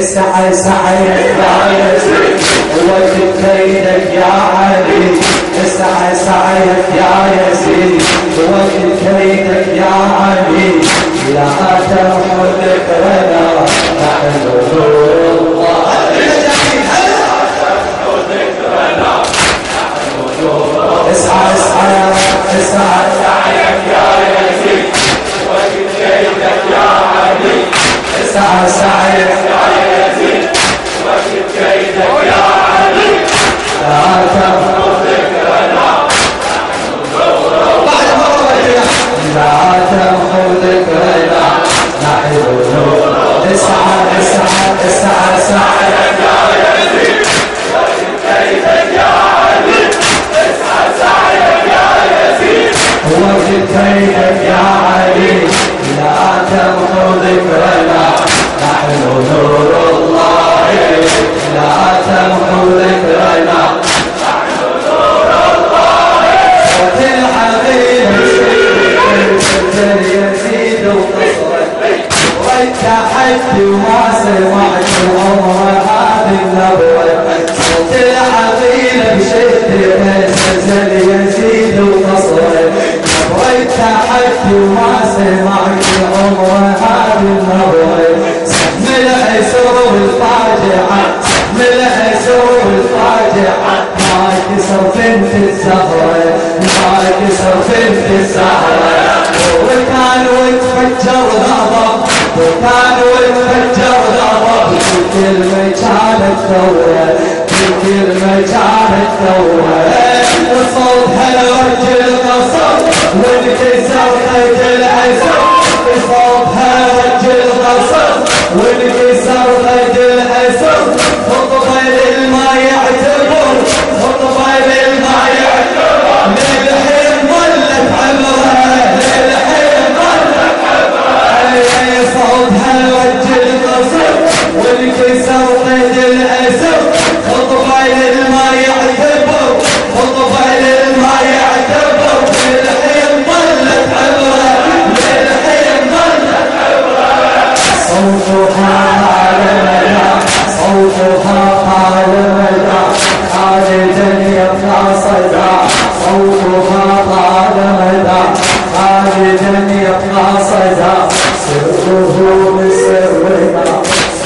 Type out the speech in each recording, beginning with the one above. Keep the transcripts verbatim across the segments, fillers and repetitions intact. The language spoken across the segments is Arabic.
اسعى سعيك يا يزيد ووقت كيدك يا علي اسعى سعيك يا يزيد ووقت كيدك يا علي لا تمحو ذكرنا نحن نور الله اسعى اسعى اسعى سعيك يا يزيد ووقت كيدك يا علي اسعى سعيك يا يزيد ووقت كيدك يا علي لا تمحو ذكرنا لا تمحو ذكرنا نحن نور اسعى اسعى اسعى سعيك يا يزيد ووقت كيدك يا علي اسعى سعيك يا يزيد ووقت كيدك يا علي لا تمحو ذكرنا نحن نور الله لا تمحو ذكرنا نحن نور الله صوت الحبيب يزيد وقصرك والتحدي وما سمعت عمر هذه النبوة صوت الحبيب بشد نزل يزيد وقصرك والتحدي وما سمعت عمر هذه النبوة سهم العسر والفاجعة سهم العسر والفاجعة ما كسر بنت الزهرة ما كسر بنت الزهرة وكان وتفجر غضب وكان وتفجر غضب كلمة كانت ثورة كلمة كانت ثورة وصوتها الرجل قصر والكسر خيط العسر صوتها الرجل قصر والكسر خيط العسر خطبة للما يعتبر خطبة للما يعتبر للحين ظلت عبرة للحين ظلت عبرة صوتها الرجل قصر والكسر خيط العسر خطبة للما يعتبر خطبة للما يعتبر للحين ظلت عبرة للحين ظلت عبرة صوتها على مدى صوتها على مدى خالدا يبقى صدى صوتها على مدى خالدا يبقى صدى سره من سرنا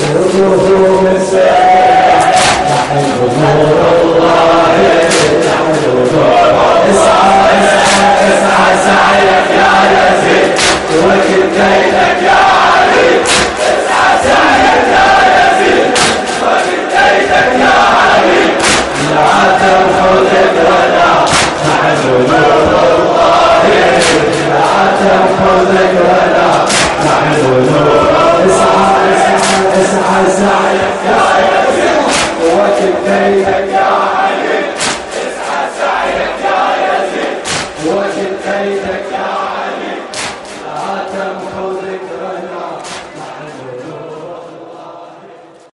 سره من سرنا نحن نور الله نحن نور اسعى اسعى اسعى سعيك يا يزيد ووقت كيدك يا علي اسعى سعيك يا يزيد ووقت كيدك يا علي لا تمحو ذكرنا نحن نور الله لا تمحو ذكرنا نحن نور اسعى اسعى اسعى سعيك يا يزيد ووقت كيدك يا علي اسعى سعيك يا يزيد ووقت كيدك